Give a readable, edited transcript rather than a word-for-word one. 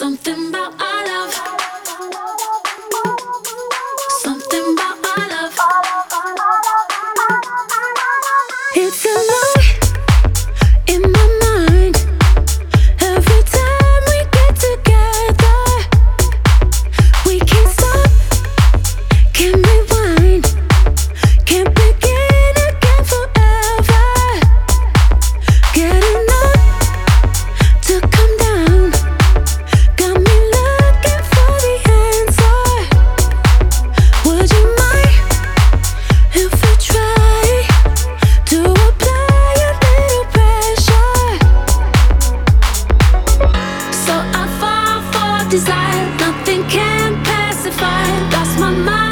Something about our love. Something about our love. It's a lie in my mind. Every time we get together, we can't stop, can't rewind, can't begin again forever. Getting up to come down, got me looking for the answer. Would you mind if we try to apply a little pressure? So I fall for desire, nothing can pacify. Lost my mind.